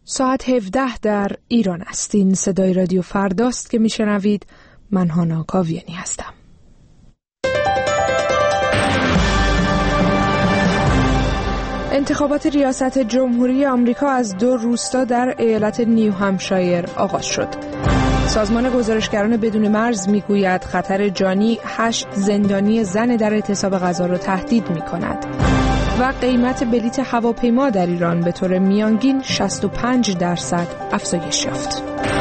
ساعت 17 در ایران است. این صدای رادیو فرداست که میشنوید. من هانا کاویانی هستم. انتخابات ریاست جمهوری آمریکا از 2 روستا در ایالت نیو همشایر آغاز شد. سازمان گزارشگران بدون مرز میگوید خطر جانی 8 زندانی زن در اعتصاب غذا را تهدید می‌کند. و قیمت بلیت هواپیما در ایران به طور میانگین 65% افزایش یافت.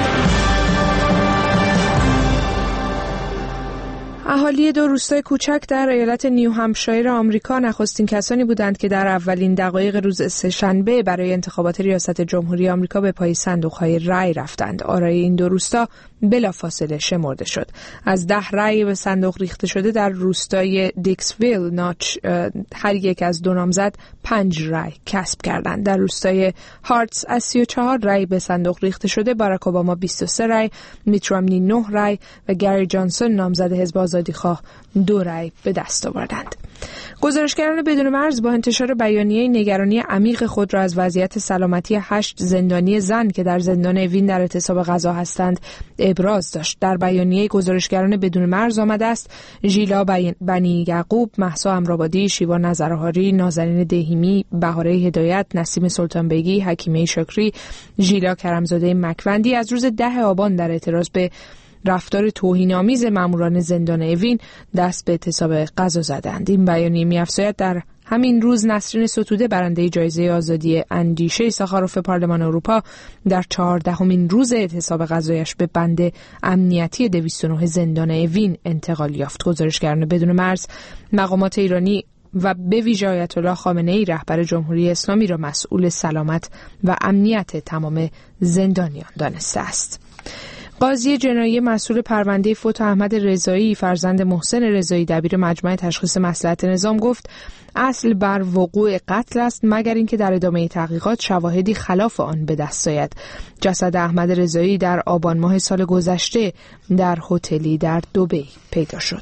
اهالی 2 روستای کوچک در ایالت نیو همشایر آمریکا نخستین کسانی بودند که در اولین دقایق روز سه‌شنبه برای انتخابات ریاست جمهوری آمریکا به پای صندوق‌های رای رفتند. آرای این 2 روستا بلافاصله شمرده شد. از 10 رای به صندوق ریخته شده در روستای دیکسویل ناچ هر یک از 2 نامزد 5 رای کسب کردند. در روستای هارتس از 34 رای به صندوق ریخته شده باراک اوباما 23 رای، میت رامنی 9 رای و گری جانسون نامزد حزب آزادیخواه 2 رای به دست آوردند. گزارشگران بدون مرز با انتشار بیانیه نگرانی عمیق خود را از وضعیت سلامتی 8 زندانی زن که در زندان اوین در اعتصاب غذا هستند ابراز داشت. در بیانیه گزارشگران بدون مرز آمده است ژیلا بنی یعقوب، مهسا امرآبادی، شیوا نظرهاری، نازنین دهیمی، بهاره هدایت، نسیم سلطان بیگی، حکیمه شکری، ژیلا کرمزاده مکوندی از روز 10 آبان در اعتراض به رفتار توهین‌آمیز ماموران زندان اوین دست به اعتصاب غذا زدند. این بیانیه می‌افزاید در همین روز نسرین ستوده برنده جایزه آزادی اندیشه ساخاروف پارلمان اروپا در 14مین روز اعتصاب غذایش به بند امنیتی 209 زندان اوین انتقال یافت. گزارشگران بدون مرز مقامات ایرانی و به ویژه آیت الله خامنه‌ای رهبر جمهوری اسلامی را مسئول سلامت و امنیت تمام زندانیان دانسته است. قاضی جنایی مسئول پرونده فوت احمد رضایی فرزند محسن رضایی دبیر مجمع تشخیص مصلحت نظام گفت اصل بر وقوع قتل است مگر اینکه در ادامه تحقیقات شواهدی خلاف آن به دست آید. جسد احمد رضایی در آبان ماه سال گذشته در هتلی در دبی پیدا شد.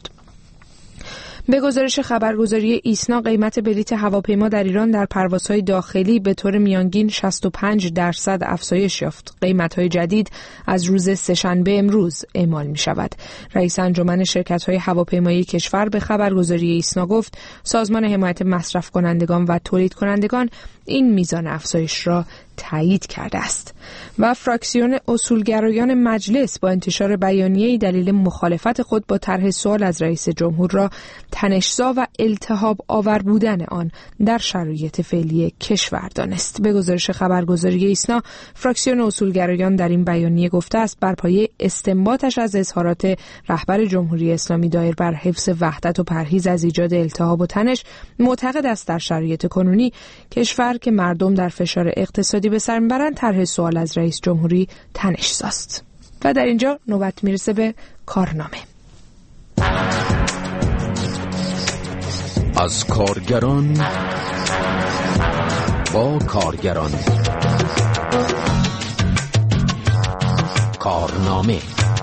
به گزارش خبرگزاری ایسنا قیمت بلیت هواپیما در ایران در پروازهای داخلی به طور میانگین 65% افزایش یافت. قیمت‌های جدید از روز سه‌شنبه امروز اعمال می‌شود. رئیس انجمن شرکت‌های هواپیمایی کشور به خبرگزاری ایسنا گفت سازمان حمایت مصرف کنندگان و تولید کنندگان این میزان افزایش را تایید کرده است. و فراکسیون اصولگرایان مجلس با انتشار بیانیه‌ای دلیل مخالفت خود با طرح سوال از رئیس جمهور را تنش‌زا و التهاب آور بودن آن در شرایط فعلی کشور دانست. به گزارش خبرگزاری ایسنا فراکسیون اصولگرایان در این بیانیه گفته است بر پایه استنباطش از اظهارات رهبر جمهوری اسلامی دایر بر حفظ وحدت و پرهیز از ایجاد التهاب و تنش معتقد است در شرایط کنونی کشور که مردم در فشار اقتصادی به سر میبرند طرح سوال از رئیس جمهوری تنش‌زاست. و در اینجا نوبت میرسه به کارنامه. از کارگران با کارگران. کارنامه.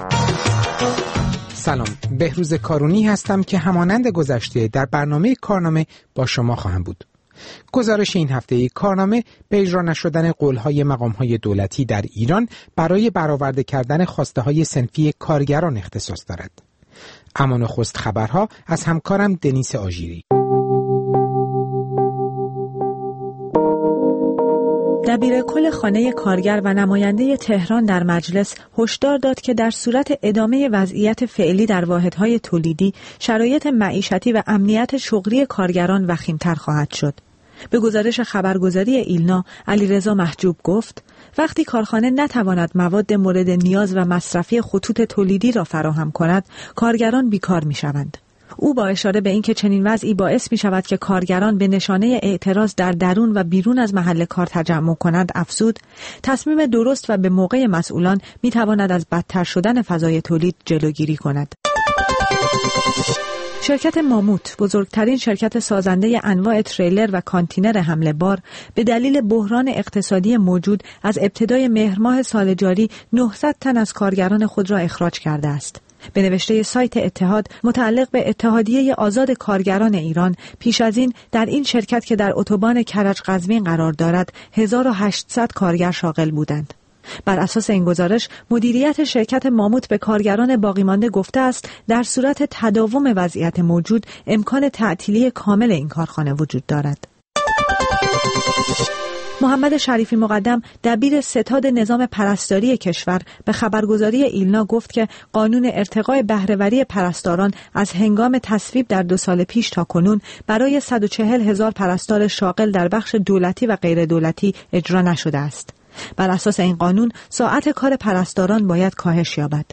سلام، بهروز کارونی هستم که همانند گذشته در برنامه کارنامه با شما خواهم بود. گزارش این هفته کارنامه به اجرا نشدن قول‌های مقام‌های دولتی در ایران برای برآورده کردن خواسته‌های صنفی کارگران اختصاص دارد. اما نخست خبرها از همکارم دنیس آژیری. دبیرکل خانه کارگر و نماینده تهران در مجلس هشدار داد که در صورت ادامه وضعیت فعلی در واحدهای تولیدی، شرایط معیشتی و امنیت شغلی کارگران وخیم‌تر خواهد شد. به گزارش خبرگزاری ایلنا، علیرضا محجوب گفت: وقتی کارخانه نتواند مواد مورد نیاز و مصرفی خطوط تولیدی را فراهم کند، کارگران بیکار می‌شوند. او با اشاره به اینکه چنین وضعی باعث می‌شود که کارگران به نشانه اعتراض در درون و بیرون از محل کار تجمع کنند افزود: تصمیم درست و به موقع مسئولان می‌تواند از بدتر شدن فضای تولید جلوگیری کند. شرکت ماموت، بزرگترین شرکت سازنده انواع تریلر و کانتینر حمل بار، به دلیل بحران اقتصادی موجود از ابتدای مهر ماه سال جاری 900 تن از کارگران خود را اخراج کرده است. به نوشته سایت اتحاد متعلق به اتحادیه آزاد کارگران ایران، پیش از این در این شرکت که در اتوبان کرج قزوین قرار دارد 1800 کارگر شاغل بودند. بر اساس این گزارش، مدیریت شرکت ماموت به کارگران باقی مانده گفته است در صورت تداوم وضعیت موجود امکان تعطیلی کامل این کارخانه وجود دارد. محمد شریفی مقدم، دبیر ستاد نظام پرستاری کشور، به خبرگزاری ایلنا گفت که قانون ارتقاء بهره‌وری پرستاران از هنگام تصویب در 2 سال پیش تا کنون برای 140,000 پرستار شاغل در بخش دولتی و غیر دولتی اجرا نشده است. بر اساس این قانون ساعت کار پرستاران باید کاهش یابد.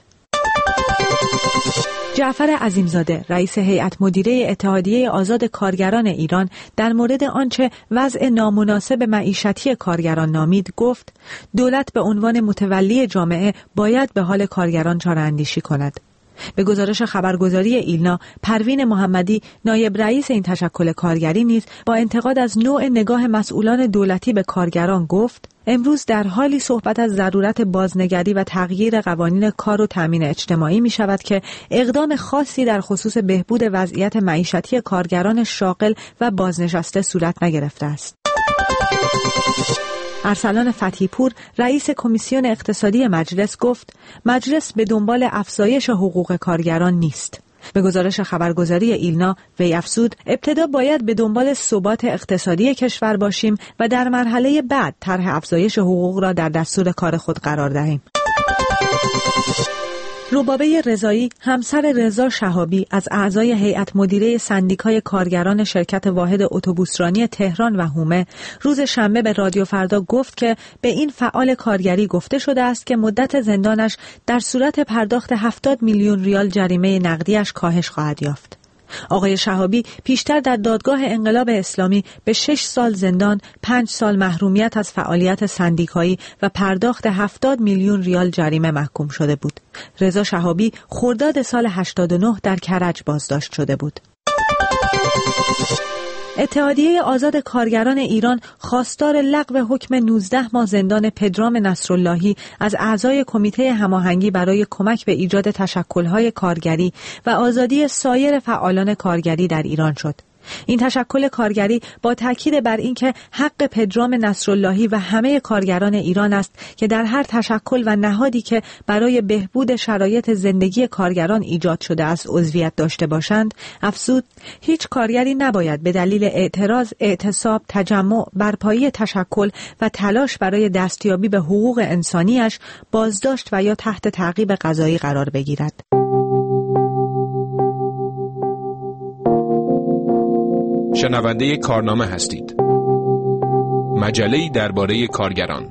جعفر عظیمزاده، رئیس هیئت مدیره اتحادیه آزاد کارگران ایران، در مورد آنچه وضع نامناسب معیشتی کارگران نامید گفت: دولت به عنوان متولی جامعه باید به حال کارگران چاره‌اندیشی کند. به گزارش خبرگزاری ایلنا، پروین محمدی، نایب رئیس این تشکل کارگری نیز با انتقاد از نوع نگاه مسئولان دولتی به کارگران گفت: امروز در حالی صحبت از ضرورت بازنگری و تغییر قوانین کار و تامین اجتماعی می شود که اقدام خاصی در خصوص بهبود وضعیت معیشتی کارگران شاغل و بازنشسته صورت نگرفته است. ارسلان فتحی پور، رئیس کمیسیون اقتصادی مجلس گفت: مجلس به دنبال افزایش حقوق کارگران نیست. به گزارش خبرگزاری ایلنا، وی افزود: ابتدا باید به دنبال ثبات اقتصادی کشور باشیم و در مرحله بعد طرح افزایش حقوق را در دستور کار خود قرار دهیم. ربابه رضایی، همسر رضا شهابی، از اعضای هیئت مدیره سندیکای کارگران شرکت واحد اتوبوسرانی تهران و هومه، روز شنبه به رادیو فردا گفت که به این فعال کارگری گفته شده است که مدت زندانش در صورت پرداخت 70 میلیون ریال جریمه نقدیش کاهش خواهد یافت. آقای شهابی پیشتر در دادگاه انقلاب اسلامی به 6 سال زندان، 5 سال محرومیت از فعالیت سندیکایی و پرداخت 70 میلیون ریال جریمه محکوم شده بود. رضا شهابی خرداد سال 89 در کرج بازداشت شده بود. اتحادیه آزاد کارگران ایران خواستار لغو حکم 19 ماه زندان پدرام نصراللهی از اعضای کمیته هماهنگی برای کمک به ایجاد تشکل‌های کارگری و آزادی سایر فعالان کارگری در ایران شد. این تشکل کارگری با تاکید بر اینکه حق پدرام نصراللهی و همه کارگران ایران است که در هر تشکل و نهادی که برای بهبود شرایط زندگی کارگران ایجاد شده است عضویت داشته باشند، افزود: هیچ کارگری نباید به دلیل اعتراض، اعتصاب، تجمع، برپایی تشکل و تلاش برای دستیابی به حقوق انسانیش بازداشت و یا تحت تعقیب قضایی قرار بگیرد. شنونده کارنامه هستید. مجله‌ای درباره کارگران.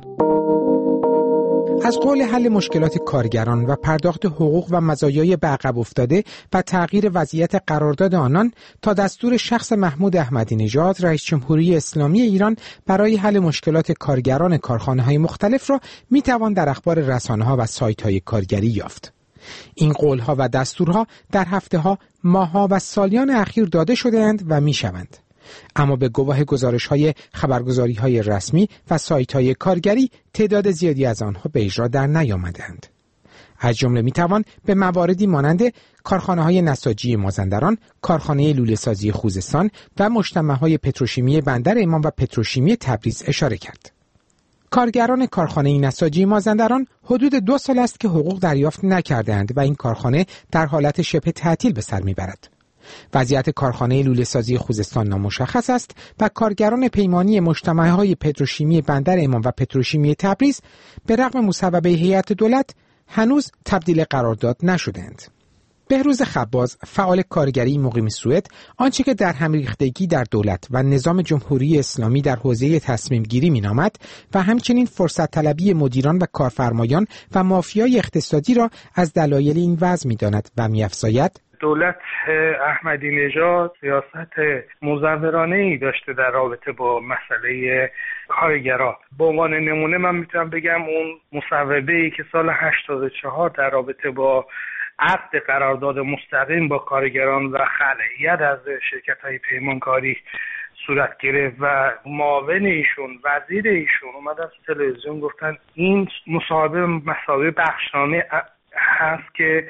از قول حل مشکلات کارگران و پرداخت حقوق و مزایای به عقب افتاده و تغییر وضعیت قرارداد آنان تا دستور شخص محمود احمدی نژاد رئیس جمهوری اسلامی ایران برای حل مشکلات کارگران کارخانه‌های مختلف را میتوان در اخبار رسانه‌ها و سایت‌های کارگری یافت. این قولها و دستورها در هفته‌ها، ماه‌ها و سالیان اخیر داده شده‌اند و می‌شوند. اما به گواه گزارش‌های خبرگزاری‌های رسمی و سایت‌های کارگری تعداد زیادی از آنها به اجرا در نیامده‌اند. از جمله می‌توان به مواردی مانند کارخانه‌های نساجی مازندران، کارخانه لوله‌سازی خوزستان و مجتمع‌های پتروشیمی بندر امام و پتروشیمی تبریز اشاره کرد. کارگران کارخانه نساجی مازندران حدود 2 سال است که حقوق دریافت نکردند و این کارخانه در حالت شبه تعطیل به سر میبرد. وضعیت کارخانه لوله‌سازی خوزستان نامشخص است و کارگران پیمانی مجتمع‌های پتروشیمی بندر امام و پتروشیمی تبریز به رغم مصوبه هیئت دولت هنوز تبدیل قرارداد نشدند. بهروز خباز، فعال کارگری مقیم سوئد، آنچه که در همریختگی در دولت و نظام جمهوری اسلامی در حوزه تصمیم گیری مینامد و همچنین فرصت طلبی مدیران و کارفرمایان و مافیای اقتصادی را از دلایل این وضع می‌داند و می‌افزاید: دولت احمدی نژاد سیاست مزورانه‌ای داشته در رابطه با مسئله کارگرا. به عنوان نمونه من میتونم بگم اون مصوبه‌ای که سال 84 در رابطه با عقد قرارداد مستقیم با کارگران و خلعیت از شرکت‌های پیمانکاری صورت گرفت و معاون ایشون، وزیر ایشون اومدن تو تلویزیون گفتن این مصوبه بخشنامه هست که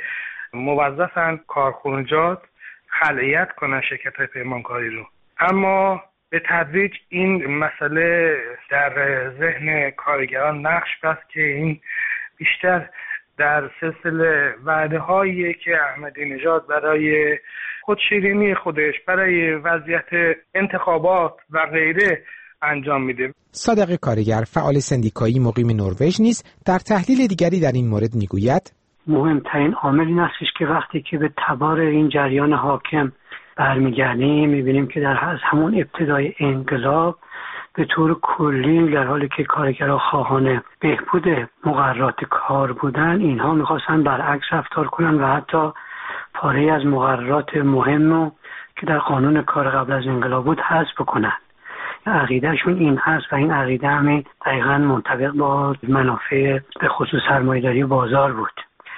موظفن کارخونجات خلعیت کنن شرکت‌های پیمانکاری رو. اما به تدریج این مسئله در ذهن کارگران نقش بست که این بیشتر در سلسله وعده‌هایی که احمدی نژاد برای خودشیرینی خودش، برای وضعیت انتخابات و غیره انجام میده. صادق کارگر، فعال سندیکایی مقیم نروژ نیز در تحلیل دیگری در این مورد میگوید مهمترین عامل این هستش که وقتی که به تبار این جریان حاکم برمیگردیم میبینیم که در همون ابتدای انقلاب به طور کلی در حالی که کارگرها خواهان بهبود مقررات کار بودن، اینها میخواستن برعکس رفتار کنن و حتی پاره از مقررات مهم رو که در قانون کار قبل از انقلاب بود حذف کنن. عقیدهشون این هست و این عقیده همین دقیقاً منطبق با منافع به خصوص سرمایه‌داری بازار بود.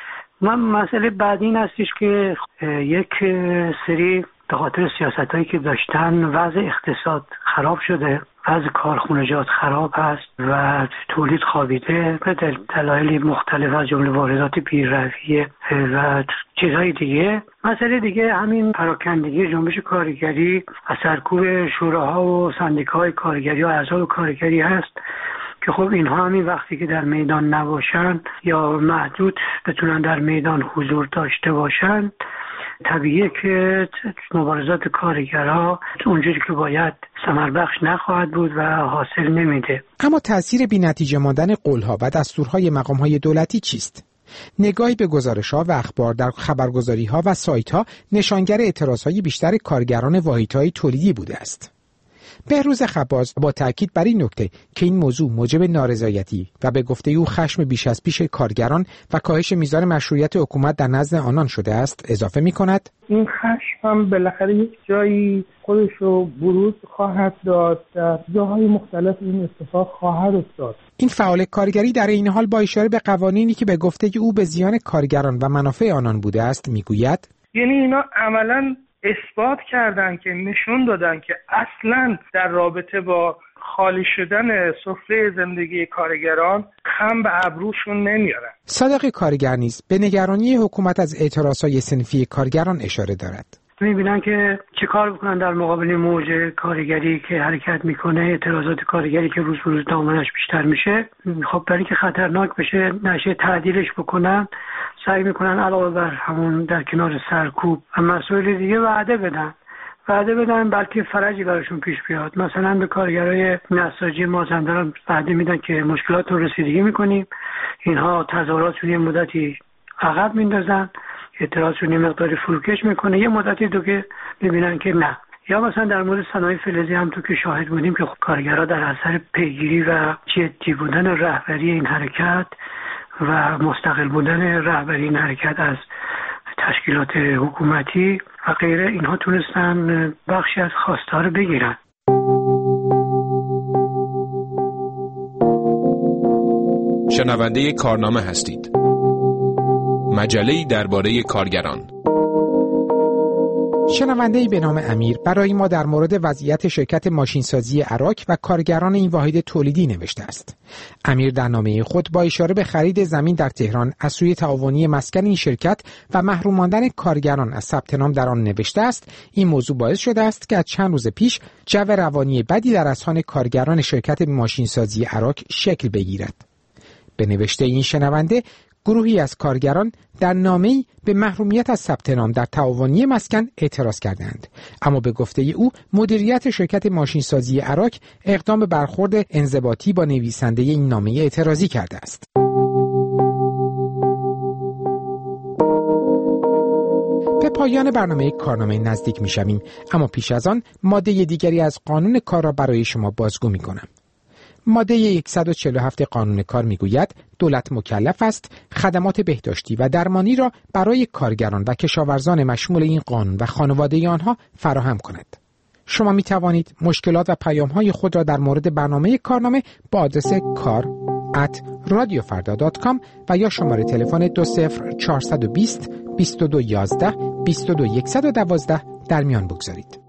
مسئله بعدی این هستش که یک سری به خاطر سیاستایی که داشتن وضع اقتصاد خراب شده، وضع کارخونجات خراب هست و تولید خوابیده به دلایل مختلف از جمله واردات بی‌رویه و چیزهای دیگه. مسئله دیگه همین پراکندگی جنبش کارگری از سرکوب شوراها و سندیکاهای کارگری و احزاب کارگری هست که خب اینها همین وقتی که در میدان نباشن یا محدود بتونن در میدان حضور داشته باشن، طبیعیه که مبارزات کارگرها اونجوری که باید ثمربخش نخواهد بود و حاصل نمیده. اما تأثیر بی‌نتیجه ماندن قولها و دستورهای مقامهای دولتی چیست؟ نگاهی به گزارش‌ها و اخبار در خبرگزاری‌ها و سایت‌ها نشانگر اعتراضهای بیشتر کارگران واحدهای تولیدی بوده است. بهروز خباز با تأکید بر این نکته که این موضوع موجب نارضایتی و به گفته او خشم بیش از پیش کارگران و کاهش میزان مشروعیت حکومت در نزد آنان شده است، اضافه می‌کند این خشم هم بالاخره یک جایی خودش رو بروز خواهد داد، در جاهای مختلف این اتفاق خواهد افتاد. این فعال کارگری در این حال با اشاره به قوانینی که به گفته او به زیان کارگران و منافع آنان بوده است میگوید یعنی اینا عملاً اثبات کردن که نشون دادن که اصلاً در رابطه با خالی شدن سفره زندگی کارگران خم به ابروشون نمیارن. صادق کارگر نیز به نگرانی حکومت از اعتراضهای صنفی کارگران اشاره دارد. میبینن که چه کار بکنن در مقابل موج کارگری که حرکت میکنه، اعتراضات کارگری که روز به روز دامنش بیشتر میشه. خب برای که خطرناک بشه نشه تعدیلش بکنن، سعی میکنن علاوه بر همون در کنار سرکوب و مسائل دیگه وعده بدن بلکه فرجی براشون پیش بیاد. مثلا به کارگرای نساجی مازندران وعده میدن که مشکلات رو رسیدگی میکنیم، اینها تظاهراتشون یه مدتی عقب میندازن، اعتراضشون یه مقداری فروکش میکنه، یه مدتی دیگه میبینن که نه. یا مثلا در مورد صنایع فلزی هم تو که شاهد بودیم که کارگرها در اثر پیگیری و جدی بودن رهبری این حرکت و مستقل بودن رهبری این حرکت از تشکیلات حکومتی و غیره، اینها تونستن بخشی از خواسته رو بگیرن. شنونده کارنامه هستید. مجله‌ای درباره کارگران. شنونده‌ای به نام امیر برای ما در مورد وضعیت شرکت ماشینسازی اراک و کارگران این واحد تولیدی نوشته است. امیر در نامه خود با اشاره به خرید زمین در تهران از سوی تعاونی مسکن این شرکت و محروم ماندن کارگران از ثبت نام در آن نوشته است این موضوع باعث شده است که از چند روز پیش جو روانی بدی در اذهان کارگران شرکت ماشینسازی اراک شکل بگیرد. به نوشته این شنونده، گروهی از کارگران در نامه‌ای به محرومیت از ثبت نام در تعاونی مسکن اعتراض کردند، اما به گفته او مدیریت شرکت ماشینسازی اراک اقدام به برخورد انضباطی با نویسنده این نامه اعتراضی کرده است. به پایان برنامه کارنامه نزدیک می‌شویم، اما پیش از آن ماده دیگری از قانون کار را برای شما بازگو می‌کنم. ماده 147 قانون کار میگوید دولت مکلف است خدمات بهداشتی و درمانی را برای کارگران و کشاورزان مشمول این قانون و خانواده آنها فراهم کند. شما می توانید مشکلات و پیام‌های خود را در مورد برنامه کارنامه با آدرس kar@radiofarda.com و یا شماره تلفن 20420 2211 22112 در میان بگذارید.